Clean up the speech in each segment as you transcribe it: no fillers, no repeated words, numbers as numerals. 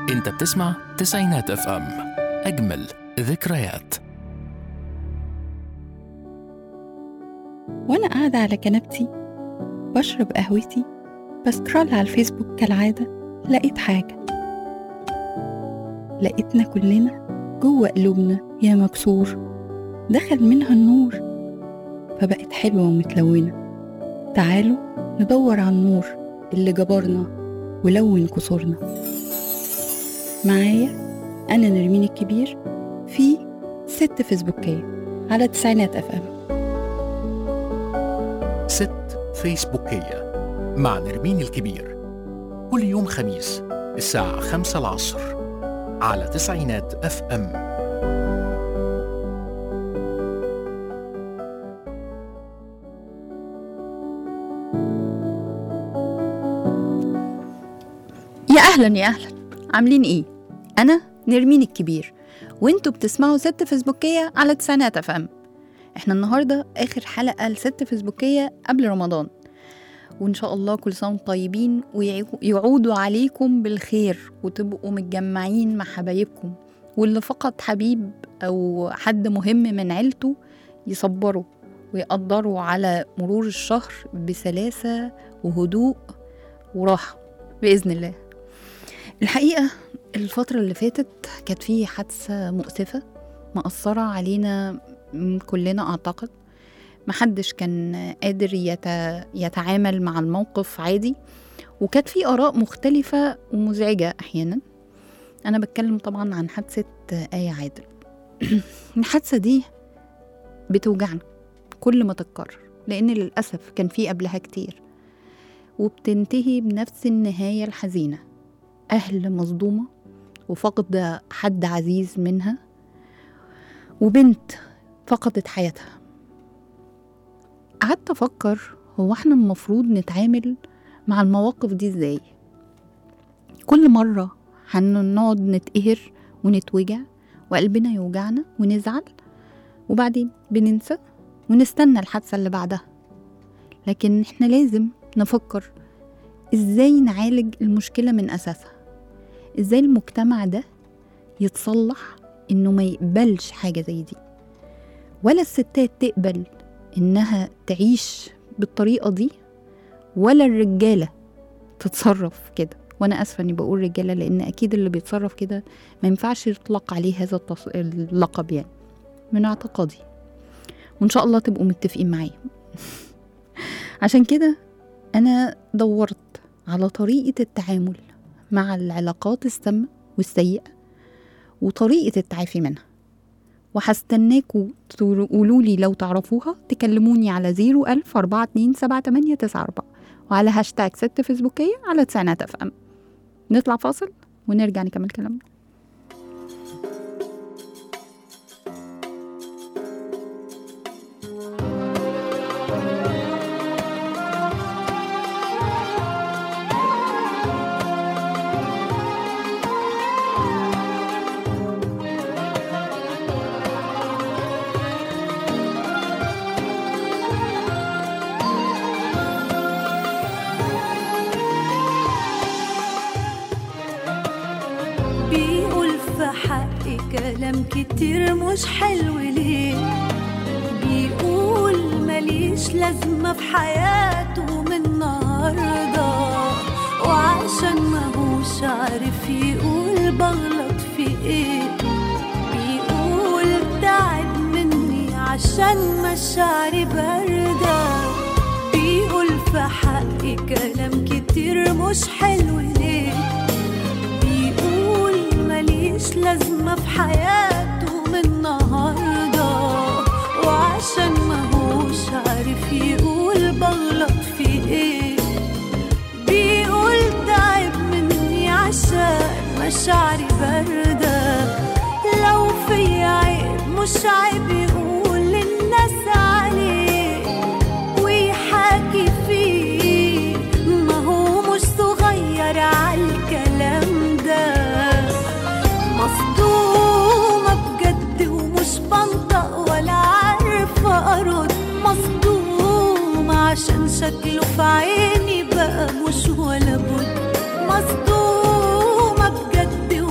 انت بتسمع تسعينات اف ام، اجمل ذكريات. وانا قاعدة على كنبتي بشرب قهوتي بسكرول على الفيسبوك كالعادة، لقيت حاجة. لقيتنا كلنا جوه قلوبنا يا مكسور دخل منها النور، فبقت حلوة ومتلونة. تعالوا ندور على النور اللي جبرنا ولون كسورنا. معايا أنا نرمين الكبير في ست فيسبوكية على تسعينات اف ام. ست فيسبوكية مع نرمين الكبير، كل يوم خميس الساعة 5 العصر على تسعينات اف ام. يا أهلا يا أهلا، عاملين إيه؟ أنا نرمين الكبير وإنتوا بتسمعوا ست فيسبوكية على تسعينات اف ام. إحنا النهاردة آخر حلقة لست فيسبوكية قبل رمضان، وإن شاء الله كل سنة وانتم طيبين ويعودوا عليكم بالخير وتبقوا متجمعين مع حبايبكم، واللي فقد حبيب أو حد مهم من عيلته يصبروا ويقدروا على مرور الشهر بسلاسة وهدوء وراحة بإذن الله. الحقيقة الفترة اللي فاتت كانت فيه حادثة مؤسفة مأثرة علينا كلنا، أعتقد محدش كان قادر يتعامل مع الموقف عادي، وكانت فيه آراء مختلفة ومزعجة أحيانا. أنا بتكلم طبعا عن حادثة آية عادل. الحادثة دي بتوجعنا كل ما تتكرر، لأن للأسف كان فيه قبلها كتير، وبتنتهي بنفس النهاية الحزينة. أهل مصدومة وفقد حد عزيز منها، وبنت فقدت حياتها. قعدت أفكر هو احنا المفروض نتعامل مع المواقف دي ازاي؟ كل مرة هنقعد نتقهر ونتوجع وقلبنا يوجعنا ونزعل، وبعدين بننسى ونستنى الحادثة اللي بعدها. لكن احنا لازم نفكر ازاي نعالج المشكلة من أساسها، ازاي المجتمع ده يتصلح انه ما يقبلش حاجة زي دي، ولا الستات تقبل انها تعيش بالطريقة دي، ولا الرجالة تتصرف كده. وانا اسفة اني بقول رجالة، لان اكيد اللي بيتصرف كده ما ينفعش يطلق عليه هذا اللقب، يعني من اعتقادي، وان شاء الله تبقوا متفقين معايا. عشان كده أنا دورت على طريقة التعامل مع العلاقات السامة والسيئة وطريقة التعافي منها، وهستناكوا تقولولي لو تعرفوها. تكلموني على 010427894 وعلى هاشتاج ست فيسبوكية على تسعينات اف ام. نطلع فاصل ونرجع نكمل كلامنا. كلام كتير مش حلو ليه، بيقول ماليش لازمة في حياته من النهاردة، وعشان ماهوش عارف يقول بغلط في ايه، بيقول تعب مني عشان مشاعري باردة، بيقول في حقي كلام كتير مش حلو ليه، ماليش لازمة في حياته من النهاردة، وعشان ماهوش عارف يقول بغلط في ايه، بيقول تعب مني عشان مشاعري باردة، لو في عيب مش عيب يقول للناس عليه ويحاكي فيه، ما هو مش صغير عالكلام ده، مصدومة بجد ومش بنطق ولا عارفة أرد، مصدومة عشان شكله في عيني بقى مش ولا بد، مصدومة بجد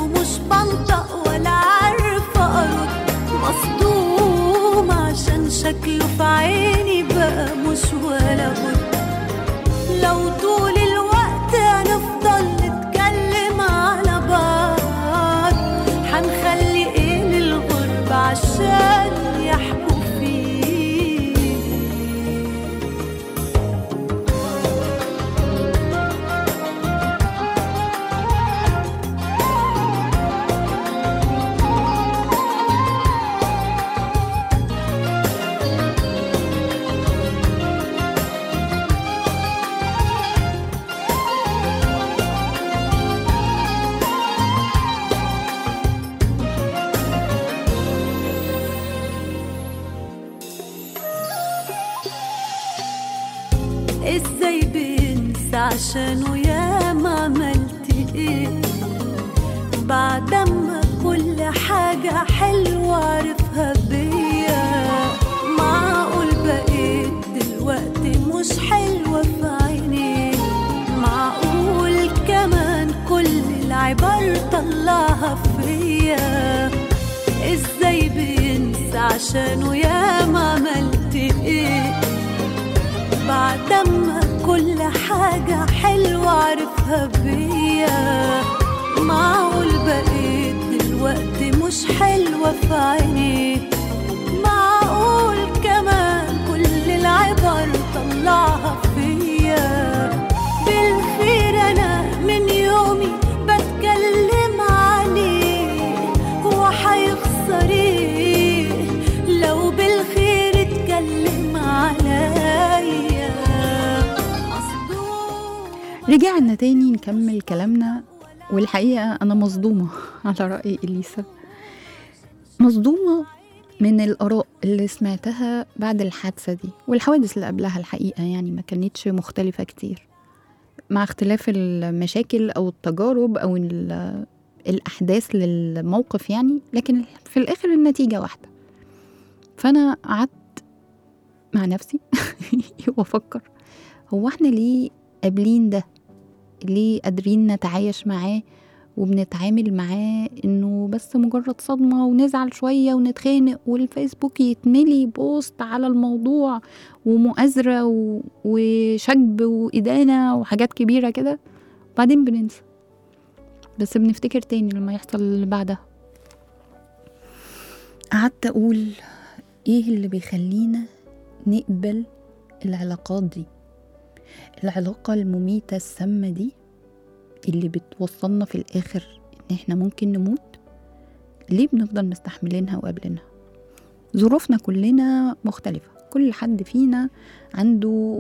عشانه يا ما عملت ايه. بعد ما كل حاجة حلوة عرفها بيا، معقول بقيت دلوقتي مش حلوة في عيني؟ معقول كمان كل العبر طلعها فيا؟ ازاي بينسى عشانه يا ما عملت ايه؟ بعد ما كل حاجة حلوة عرفها بيا، معقول بقيت دلوقتي مش حلوة في عيني؟ معقول كمان كل العبر طلعها فيا؟ بالخير أنا من يومي بتكلم عليه، هو حيخسر ايه لو بالخير اتكلم عليا؟ رجعنا تاني نكمل كلامنا، والحقيقة أنا مصدومة على رأي إليسا، مصدومة من الآراء اللي سمعتها بعد الحادثة دي والحوادث اللي قبلها. الحقيقة يعني ما كانتش مختلفة كتير، مع اختلاف المشاكل أو التجارب أو الأحداث للموقف يعني، لكن في الآخر النتيجة واحدة. فأنا قعدت مع نفسي وأفكر، هو احنا ليه قابلين ده؟ ليه قادرين نتعايش معاه وبنتعامل معاه انه بس مجرد صدمة ونزعل شوية ونتخانق والفيسبوك يتملي بوست على الموضوع ومؤازرة وشجب وإدانة وحاجات كبيرة كده، بعدين بننسى بس بنفتكر تاني لما يحصل اللي بعدها. قعدت أقول ايه اللي بيخلينا نقبل العلاقات دي، العلاقة المميتة السامة دي اللي بتوصلنا في الآخر إن إحنا ممكن نموت؟ ليه بنفضل مستحملينها وقابلينها؟ ظروفنا كلنا مختلفة، كل حد فينا عنده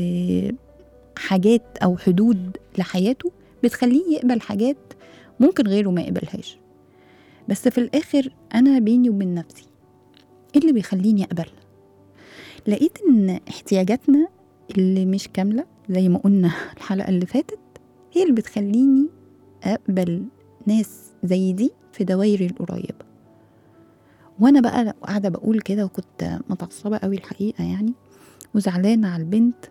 حاجات أو حدود لحياته بتخليه يقبل حاجات ممكن غيره ما يقبلهاش. بس في الآخر أنا بيني وبين نفسي إيه اللي بيخليني أقبل؟ لقيت إن احتياجاتنا اللي مش كاملة زي ما قلنا الحلقة اللي فاتت هي اللي بتخليني أقبل ناس زي دي في دوائري القريبة. وأنا بقى قاعدة بقول كده وكنت متعصبة قوي الحقيقة يعني، وزعلانة على البنت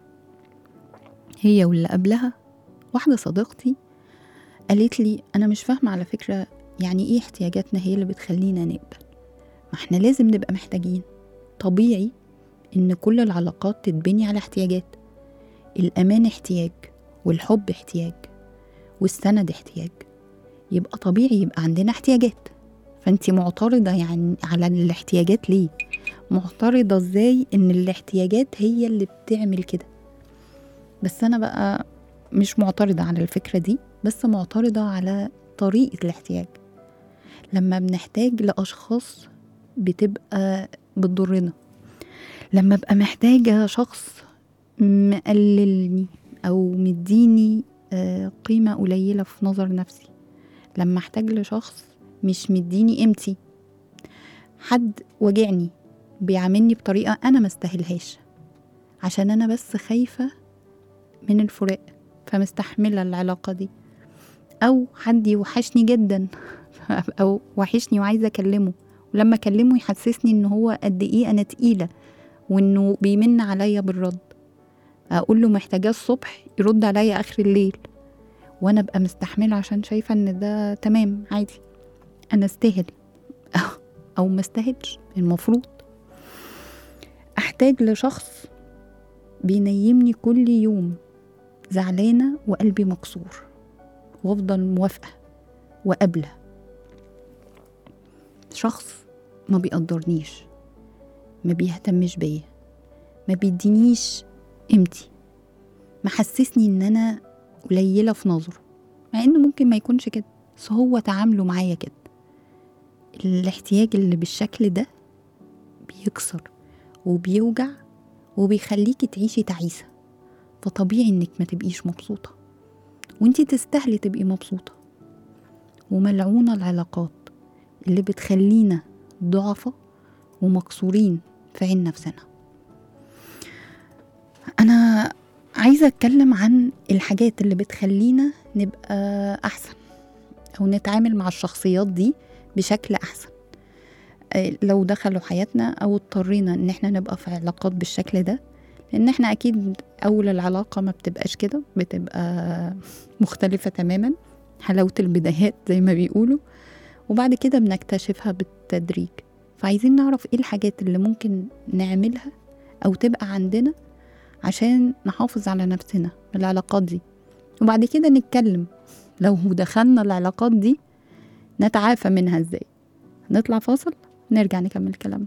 هي واللي قبلها. واحدة صديقتي قالت لي أنا مش فاهمة على فكرة يعني إيه احتياجاتنا هي اللي بتخلينا نقبل؟ ما احنا لازم نبقى محتاجين، طبيعي إن كل العلاقات تتبني على احتياجات. الأمان احتياج، والحب احتياج، والسند احتياج، يبقى طبيعي يبقى عندنا احتياجات. فأنتي معترضة يعني على الاحتياجات ليه؟ معترضة ازاي ان الاحتياجات هي اللي بتعمل كده؟ بس أنا بقى مش معترضة على الفكرة دي، بس معترضة على طريقة الاحتياج. لما بنحتاج لأشخاص بتبقى بتضرنا، لما بقى محتاجة شخص مقللني أو مديني قيمة قليلة في نظر نفسي، لما احتاج لشخص مش مديني قيمتي، حد وجعني بيعاملني بطريقة أنا ما استاهلهاش عشان أنا بس خايفة من الفراق فمستحملة العلاقة دي، أو حد يوحشني جدا أو وحشني وعايزة أكلمه، ولما أكلمه يحسسني إن هو قد إيه أنا تقيلة وإنه بيمن عليا بالرد. أقول له محتاجاه الصبح يرد عليا آخر الليل، وأنا أبقى مستحملة عشان شايفة إن ده تمام عادي، أنا استاهل أو ما استاهلش. المفروض أحتاج لشخص بينيمني كل يوم زعلانة وقلبي مكسور، وأفضل موافقة وقابلة. شخص ما بيقدرنيش، ما بيهتمش بيا، ما بيدينيش قيمتي، محسسني ان انا قليلة في نظره، مع انه ممكن ما يكونش كده، بس هو تعامله معايا كده. الاحتياج اللي بالشكل ده بيكسر وبيوجع وبيخليكي تعيشي تعيسة، فطبيعي انك ما تبقيش مبسوطة، وانتي تستاهلي تبقي مبسوطة. وملعونة العلاقات اللي بتخلينا ضعفة ومكسورين في عين نفسنا. أنا عايزة أتكلم عن الحاجات اللي بتخلينا نبقى أحسن أو نتعامل مع الشخصيات دي بشكل أحسن لو دخلوا حياتنا أو اضطرينا إن احنا نبقى في علاقات بالشكل ده. لأن احنا أكيد أول العلاقة ما بتبقاش كده، بتبقى مختلفة تماما، حلاوة البدايات زي ما بيقولوا، وبعد كده بنكتشفها بالتدريج. فعايزين نعرف ايه الحاجات اللي ممكن نعملها أو تبقى عندنا عشان نحافظ على نفسنا من العلاقات دي، وبعد كده نتكلم لو دخلنا العلاقات دي نتعافى منها ازاي. نطلع فاصل نرجع نكمل كلامنا.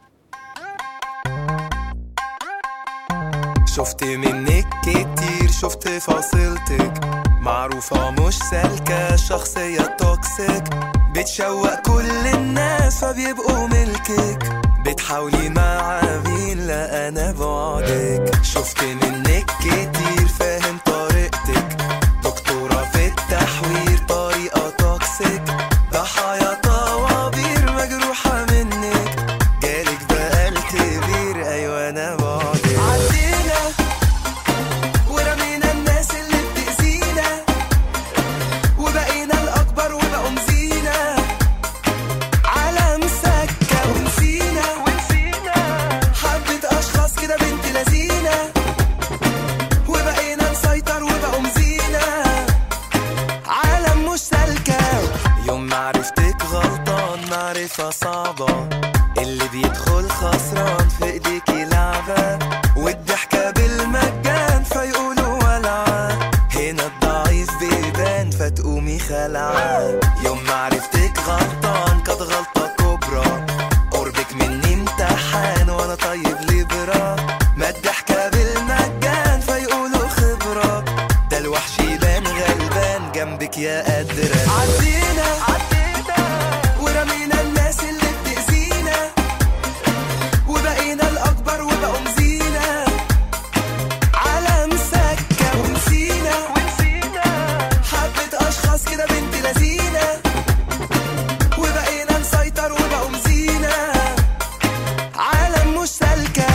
شفت منك كتير، شفت فاصلتك معروفة مش سالكة، شخصية توكسيك بتشوق كل الناس فبيبقوا ملكك، بتحاولي مع مين لا أنا بعدك. شفت منك كتير فاهم طريقتك، دكتورة في التحوير طريقة توكسيك، ضحايا طوابير مجروحة منك، جالك بقى الكبير أيوة أنا بعدك. عدينا ورمينا الناس اللي بتأذينا، وبقينا الأكبر وبقوا مزينا، عالم سكة ونسينا حبة أشخاص كده بنت لذينة، وبقينا نسيطر وبقوا مزينا، عالم مش سالكة. يوم معرفتك غلطان معرفة صعبة، اللي بيدخل خسران في ايديكي لعبة، والضحكة بالمجان فيقولوا ولعة، هنا الضعيف بيبان فتقومي خلعة. يوم معرفتك غلطان كانت غلطة كبرى، قربك مني امتحان وانا طيب لبرا، ما الضحكة بالمجان فيقولوا خبرة، ده الوحش يبان غلبان جنبك يا قادرة. عدينا ورمينا الناس اللي بتأذينا، وبقينا الأكبر وبقوا مزينا، عالم سكة ونسينا حبة أشخاص كده بنت لذينة، وبقينا نسيطر وبقوا مزينا، عالم مش سالكة.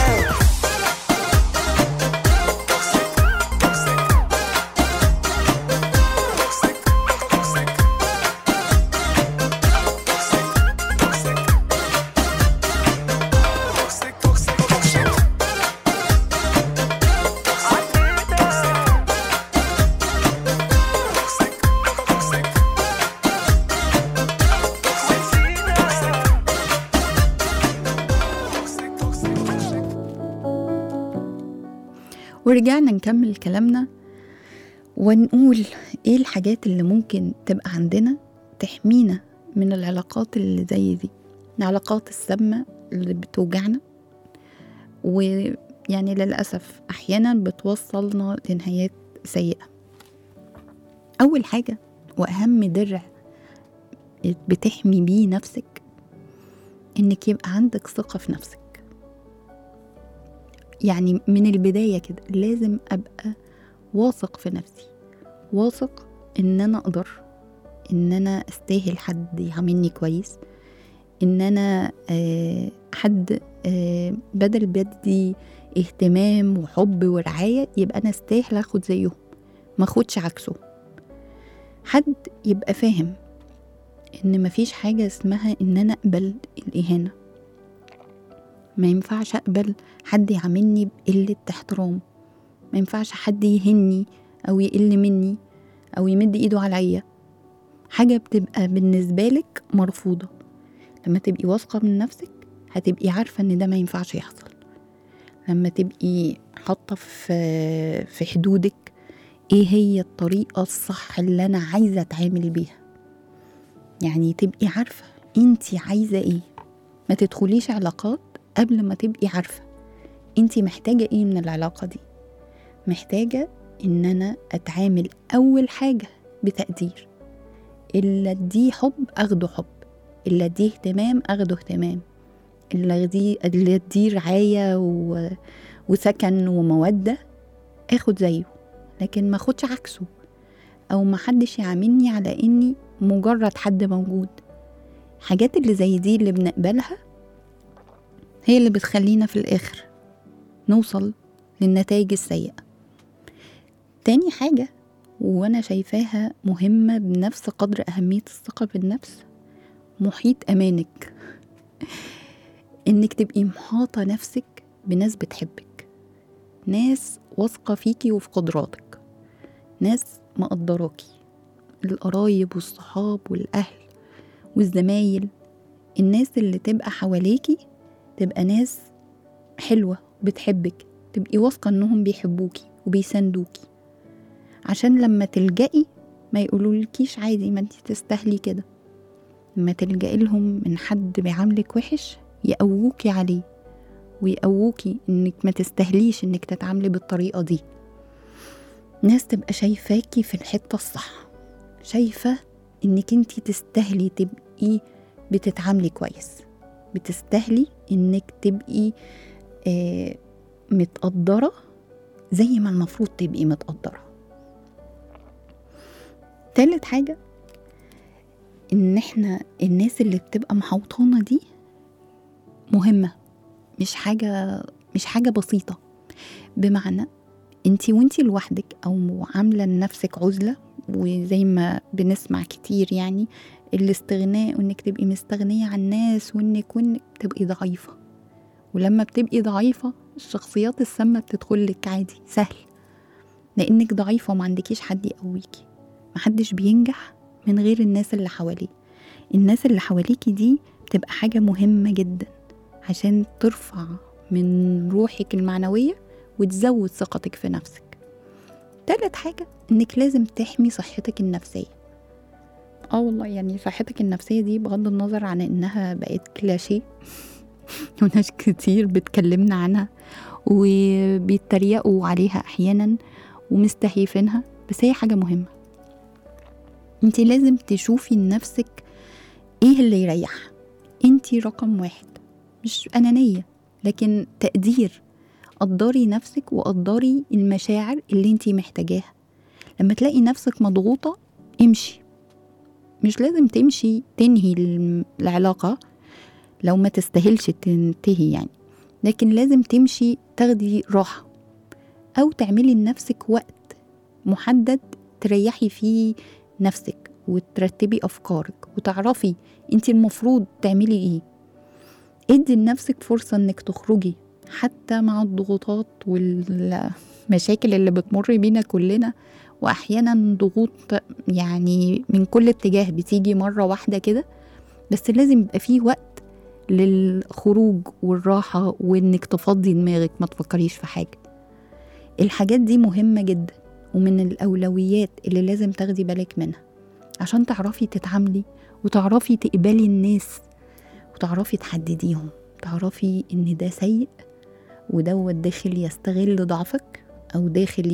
ورجعنا نكمل كلامنا ونقول ايه الحاجات اللي ممكن تبقى عندنا تحمينا من العلاقات اللي زي دي، العلاقات السامة اللي بتوجعنا، ويعني للأسف أحيانا بتوصلنا لنهايات سيئة. أول حاجة وأهم درع بتحمي بيه نفسك إنك يبقى عندك ثقة في نفسك. يعني من البداية كده لازم أبقى واثق في نفسي، واثق إن أنا أقدر، إن أنا أستاهل حد يعاملني كويس، إن أنا حد بدل بدي اهتمام وحب ورعاية يبقى أنا أستاهل أخد زيهم، ما أخدش عكسه. حد يبقى فاهم إن مفيش حاجة اسمها إن أنا أقبل الإهانة، ما ينفعش أقبل حد يعاملني بقلة احترام، ما ينفعش حد يهني أو يقل مني أو يمد إيده عليا، حاجة بتبقى بالنسبة لك مرفوضة. لما تبقي واثقة من نفسك هتبقي عارفة إن ده ما ينفعش يحصل. لما تبقي حاطة في حدودك إيه هي الطريقة الصح اللي أنا عايزة أتعامل بيها، يعني تبقي عارفة أنتي عايزة إيه. ما تدخليش علاقات قبل ما تبقي عارفة أنتي محتاجة إيه من العلاقة دي. محتاجة إن أنا أتعامل أول حاجة بتقدير، إلا أديه حب أخده حب، إلا أديه اهتمام أخده اهتمام، إلا أديه رعاية وسكن ومودة أخد زيه، لكن ما أخدش عكسه، أو ما حدش يعاملني على إني مجرد حد موجود. حاجات اللي زي دي اللي بنقبلها هي اللي بتخلينا في الآخر نوصل للنتائج السيئة. تاني حاجة وانا شايفاها مهمة بنفس قدر أهمية الثقة بالنفس، محيط أمانك. انك تبقي محاطة نفسك بناس بتحبك، ناس واثقة فيكي وفي قدراتك، ناس مقدراكي، القرايب والصحاب والأهل والزمايل. الناس اللي تبقى حواليكي تبقى ناس حلوة بتحبك، تبقي واثقة انهم بيحبوكي وبيساندوكي، عشان لما تلجئي ما يقولولكيش عادي ما انتي تستاهلي كده. لما تلجئي لهم من حد بيعاملك وحش يقووكي عليه ويقووكي انك ما تستاهليش انك تتعاملي بالطريقة دي. ناس تبقى شايفاكي في الحتة الصح، شايفة انك انتي تستاهلي تبقي بتتعاملي كويس، بتستاهلي انك تبقي متقدرة زي ما المفروض تبقي متقدرة. تالت حاجة ان احنا الناس اللي بتبقى محوطانة دي مهمة، مش حاجة بسيطة. بمعنى انتي لوحدك او عاملة لنفسك عزلة، وزي ما بنسمع كتير يعني الاستغناء، وانك تبقي مستغنية عن الناس، وانك تبقي ضعيفة. ولما بتبقي ضعيفة الشخصيات السامة بتدخلك عادي سهل، لانك ضعيفة وما عندكيش حد يقويكي. محدش بينجح من غير الناس اللي حواليه. الناس اللي حواليكي دي بتبقى حاجة مهمة جدا عشان ترفع من روحك المعنوية وتزود ثقتك في نفسك. تالت حاجة انك لازم تحمي صحتك النفسية. والله يعني صحتك النفسية دي بغض النظر عن انها بقت كلاشيه وناس كتير بتكلمنا عنها وبيتريقوا عليها احيانا ومستهيفينها، بس هي حاجة مهمة. انتي لازم تشوفي لنفسك ايه اللي يريح. انتي رقم 1، مش أنانية لكن تقدير. قدري نفسك وقدري المشاعر اللي انتي محتاجاها. لما تلاقي نفسك مضغوطة امشي، مش لازم تمشي تنهي العلاقة لو ما تستاهلش تنتهي يعني، لكن لازم تمشي تاخدي راحة، أو تعملي لنفسك وقت محدد تريحي فيه نفسك وترتبي أفكارك وتعرفي انتي المفروض تعملي ايه. ادي لنفسك فرصة انك تخرجي حتى مع الضغوطات والمشاكل اللي بتمر بينا كلنا، واحيانا ضغوط يعني من كل اتجاه بتيجي مرة واحدة كده، بس لازم يبقى فيه وقت للخروج والراحة وانك تفضي دماغك ما تفكريش في حاجة. الحاجات دي مهمة جدا ومن الأولويات اللي لازم تاخدي بالك منها عشان تعرفي تتعاملي وتعرفي تقبلي الناس وتعرفي تحدديهم، تعرفي ان ده سيء وده داخل يستغل ضعفك، او داخل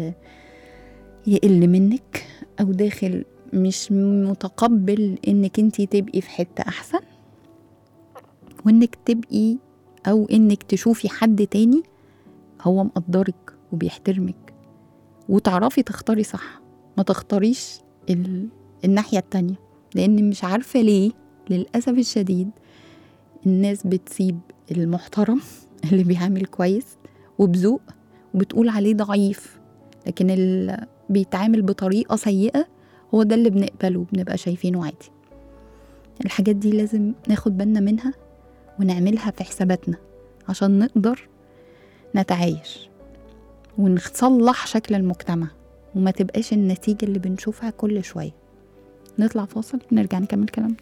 يقل منك، او داخل مش متقبل انك انتي تبقي في حتة احسن، وانك تبقي او انك تشوفي حد تاني هو مقدرك وبيحترمك، وتعرفي تختاري صح، ما تختاريش الناحية التانية. لان مش عارفة ليه للأسف الشديد الناس بتسيب المحترم اللي بيعمل كويس وبذوق وبتقول عليه ضعيف، لكن اللي بيتعامل بطريقة سيئة هو ده اللي بنقبله وبنبقى شايفينه عادي. الحاجات دي لازم ناخد بالنا منها ونعملها في حساباتنا عشان نقدر نتعايش ونصلح شكل المجتمع وما تبقاش النتيجة اللي بنشوفها كل شوية. نطلع فاصل ونرجع نكمل كلامنا.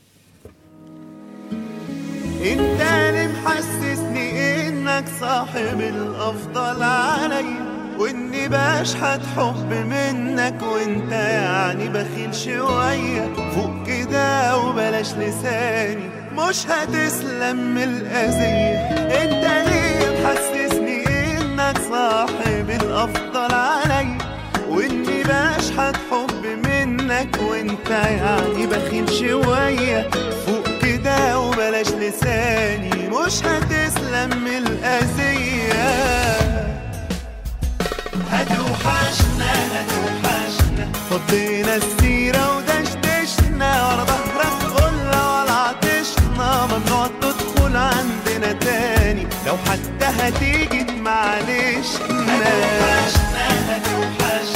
انت اللي محسسني انك صاحب الافضل عليا، واني بشحت حب منك وانت يعني بخيل شوية. فوق كده وبلاش لساني مش هتسلم من الأذية. انت ليه محسسني انك صاحب الافضل عليا، واني بشحت حب منك وانت يعني بخيل شوية. فوق كده وبلاش لساني مش هتسلم من الأذية. هتوحشنا فضينا السيرة ودشدشنا ورا ظهرك قلنا ولا عطشنا. ممنوع تدخل عندنا تاني لو حتى هتيجي معلش. هتوحشنا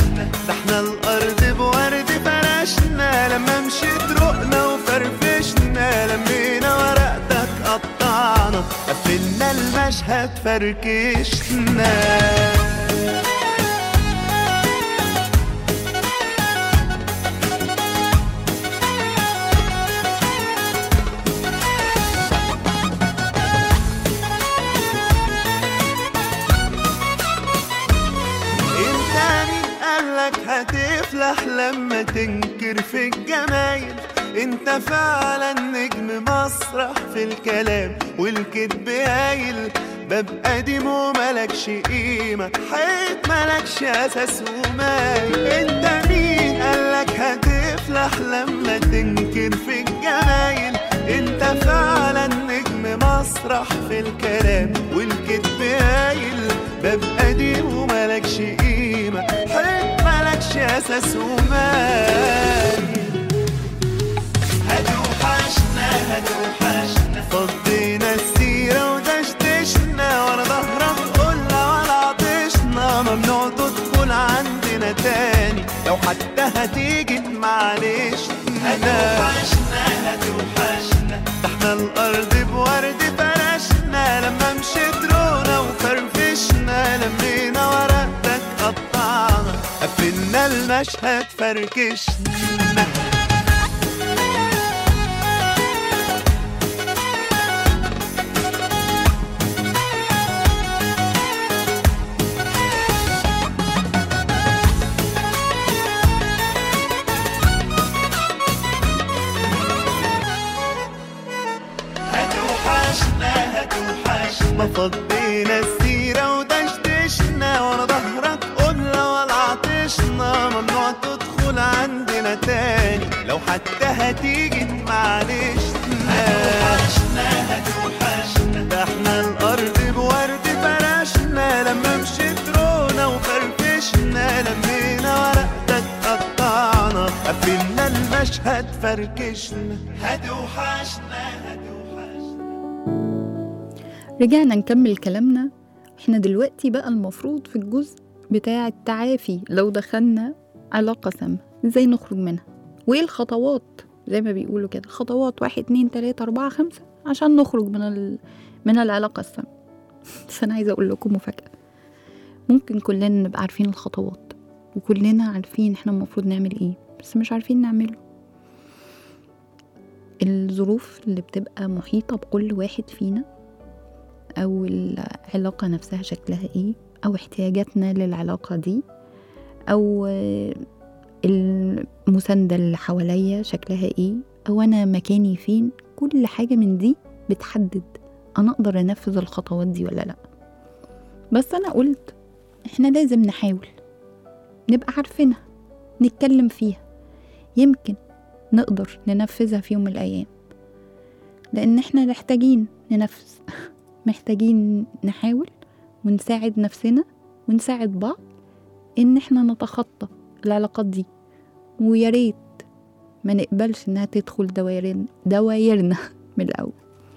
الأرض بورد فرشنا، لما مشيت رقنا وفرفشنا، لمينا ورقتك قطعنا، قفلنا المشهد فركشنا. هتفلح لما تنكر في الجمايل، انت فعلا نجم مسرح في الكلام والكدب هايل، باب قديم وملكش قيمة، حيط ملكش أساس ومايل. انت مين قالك هتفلح لما تنكر في الجمايل، انت فعلا نجم مسرح في الكلام والكدب هايل، باب قديم وملكش قيمة، حيط ملكش أساس ومايل. هتوحشنا هتوحشنا، فضينا السيرة ودشدشنا، ورا ظهرك قلنا ولا عطشنا، ممنوع تدخل عندنا تاني، لو حتى هتيجي معلش. هتوحشنا هتوحشنا، احنا الأرض بورد فرشنا، لما مشيت رونا وفرفشنا، لمينا ورقتك قطعنا، قفلنا المشهد فركشنا. ما فضينا السيرة ودشدشنا، ورا ظهرك قلنا ولا عطشنا، ممنوع تدخل عندنا تاني، لو حتى هتيجي معلش. هتوحشنا هتوحشنا، ده احنا الأرض بورد فرشنا، لما مشيت رونا وفرفشنا، لمينا ورقتك قطعنا، قفلنا المشهد فركشنا. هتوحشنا هتوحشنا. رجعنا نكمل كلامنا. احنا دلوقتي بقى المفروض في الجزء بتاع التعافي، لو دخلنا علاقة سامة ازاي نخرج منها، وايه الخطوات زي ما بيقولوا كده، خطوات 1 2 3 4 5 عشان نخرج من العلاقة السامة. بس انا عايزة اقول لكم مفاجأة، ممكن كلنا نبقى عارفين الخطوات وكلنا عارفين احنا المفروض نعمل ايه، بس مش عارفين نعمله. الظروف اللي بتبقى محيطة بكل واحد فينا، أو العلاقة نفسها شكلها إيه، أو احتياجاتنا للعلاقة دي، أو المساندة اللي حواليا شكلها إيه، أو أنا مكاني فين، كل حاجة من دي بتحدد أنا أقدر أنفذ الخطوات دي ولا لأ. بس أنا قلت إحنا لازم نحاول نبقى عارفينها، نتكلم فيها، يمكن نقدر ننفذها في يوم من الأيام، لأن إحنا محتاجين ننفذ محتاجين نحاول ونساعد نفسنا ونساعد بعض إن إحنا نتخطى العلاقات دي، وياريت ما نقبلش إنها تدخل دوايرنا من الأول.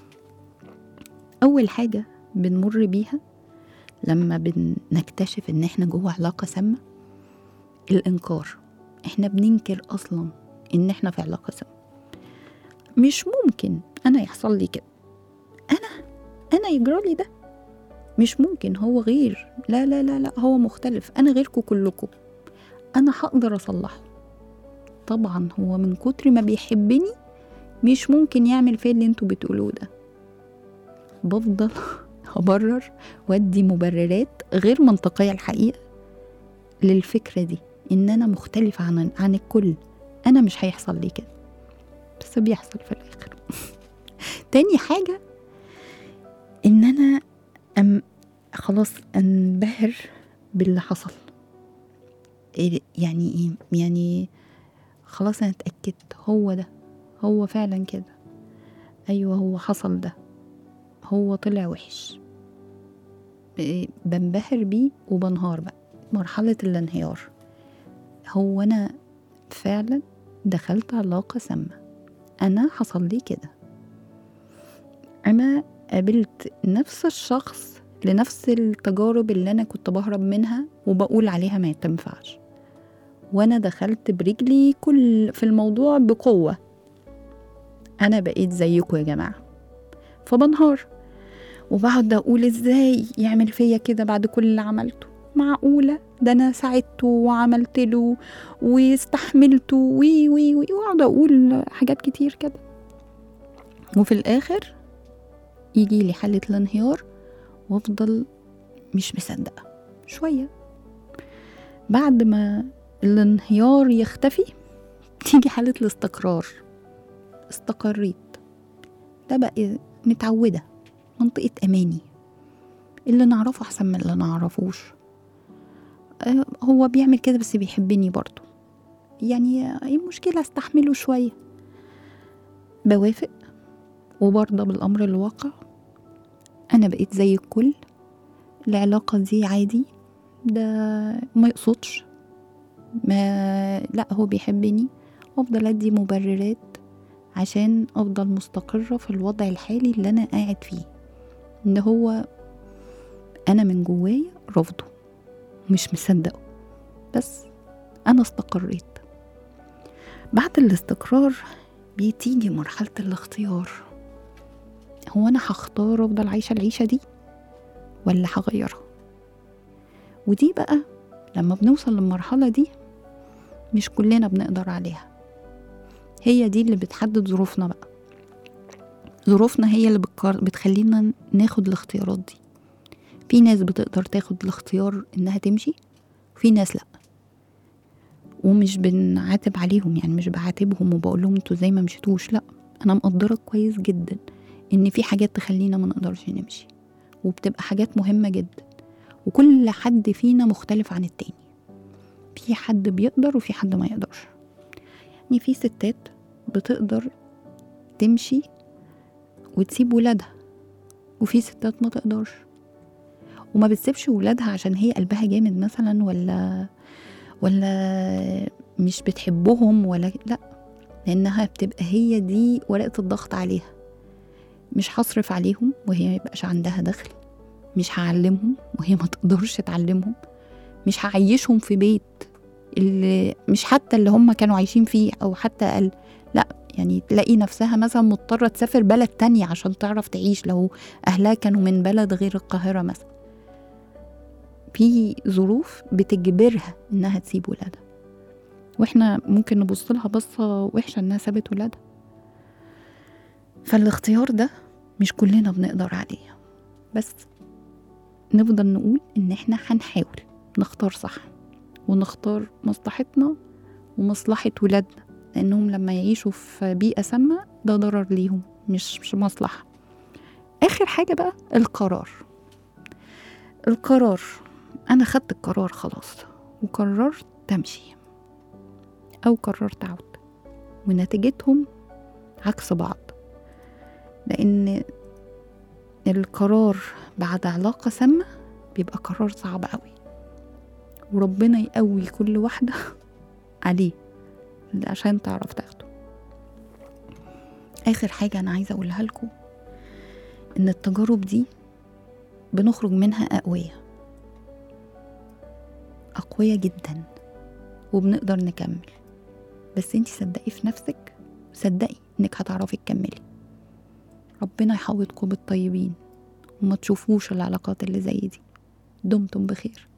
أول حاجة بنمر بيها لما بنكتشف إن إحنا جوه علاقة سامة الإنكار. إحنا بننكر أصلا إن إحنا في علاقة سامة. مش ممكن أنا يحصل لي كده، أنا يجرالي ده، مش ممكن، هو غير، لا لا لا لا، هو مختلف، أنا غيركم كلكم، أنا هقدر أصلحه. طبعا هو من كتر ما بيحبني مش ممكن يعمل فيه اللي انتوا بتقولوه ده. بفضل أبرر وأدي مبررات غير منطقية الحقيقة للفكرة دي، إن أنا مختلفة عن الكل، أنا مش هيحصل لي كده، بس بيحصل في الآخر. تاني حاجة إن أنا خلاص أنبهر باللي حصل. يعني إيه؟ يعني خلاص أنا اتأكدت هو ده، هو فعلا كده، أيوة هو حصل ده، هو طلع وحش، بنبهر بيه وبنهار بقى، مرحلة الانهيار. هو أنا فعلا دخلت علاقة سامة، أنا حصل لي كده، أنا قابلت نفس الشخص لنفس التجارب اللي أنا كنت بهرب منها وبقول عليها ما تنفعش، وأنا دخلت برجلي في الموضوع بقوة. أنا بقيت زيكم يا جماعة، فبنهار وبقعد أقول إزاي يعمل فيا كده بعد كل اللي عملته؟ معقولة؟ ده أنا ساعدته وعملت له واستحملته وأقعد أقول حاجات كتير كده. وفي الآخر يجي لي حالة الانهيار وأفضل مش مصدقة شوية. بعد ما الانهيار يختفي تيجي حالة الاستقرار. استقريت، ده بقى متعودة، منطقة أماني، اللي نعرفه أحسن من اللي نعرفوش. هو بيعمل كده بس بيحبني برضو، يعني ايه المشكلة؟ استحمله شوية. بوافق وبرضى بالأمر الواقع. أنا بقيت زي الكل، العلاقة دي عادي، ده ما يقصدش، لا هو بيحبني. وأفضل أدي مبررات عشان أفضل مستقرة في الوضع الحالي اللي أنا قاعد فيه، إن هو أنا من جوايا رفضه مش مصدقه، بس أنا استقريت. بعد الاستقرار بتيجي مرحلة الاختيار. هو أنا هختار أفضل عايشة العيشة دي ولا هغيرها؟ ودي بقى لما بنوصل للمرحلة دي مش كلنا بنقدر عليها. هي دي اللي بتحدد ظروفنا بقى. ظروفنا هي اللي بتخلينا ناخد الاختيارات دي. في ناس بتقدر تاخد الاختيار إنها تمشي، وفي ناس لأ. ومش بنعاتب عليهم، يعني مش بعاتبهم وبقول لهم انتوا زي ما مشيتوش، لأ. أنا مقدرة كويس جدا إن في حاجات تخلينا ما نقدرش نمشي، وبتبقى حاجات مهمة جدا، وكل حد فينا مختلف عن التاني. في حد بيقدر وفي حد ما يقدرش. يعني في ستات بتقدر تمشي وتسيب ولادها، وفي ستات ما تقدرش وما بتسيبش ولادها عشان هي قلبها جامد مثلا، ولا مش بتحبهم، ولا لا، لانها بتبقى هي دي ورقة الضغط عليها. مش هصرف عليهم وهي ما يبقاش عندها دخل، مش هعلمهم وهي ما تقدرش تعلمهم، مش هعيشهم في بيت اللي مش حتى اللي هم كانوا عايشين فيه او حتى اقل، لا. يعني تلاقي نفسها مثلا مضطرة تسافر بلد تانية عشان تعرف تعيش لو اهلها كانوا من بلد غير القاهرة مثلا. في ظروف بتجبرها انها تسيب ولادها، واحنا ممكن نبص لها بصة وحشة انها سابت ولادها. فالاختيار ده مش كلنا بنقدر عليه، بس نفضل نقول ان احنا هنحاول نختار صح، ونختار مصلحتنا ومصلحة ولادنا، لانهم لما يعيشوا في بيئة سامة ده ضرر ليهم مش مصلحة. اخر حاجة بقى القرار. انا خدت القرار خلاص وقررت تمشي او قررت اعود، ونتيجتهم عكس بعض، لان القرار بعد علاقة سامة بيبقى قرار صعب قوي، وربنا يقوي كل واحدة عليه عشان تعرف تاخده. آخر حاجة أنا عايزة أقولها لكم إن التجارب دي بنخرج منها أقوية جدا، وبنقدر نكمل. بس انتي صدقي في نفسك، صدقي إنك هتعرفي تكملي. ربنا يحوطكم بالطيبين وما تشوفوش العلاقات اللي زي دي. دمتم بخير.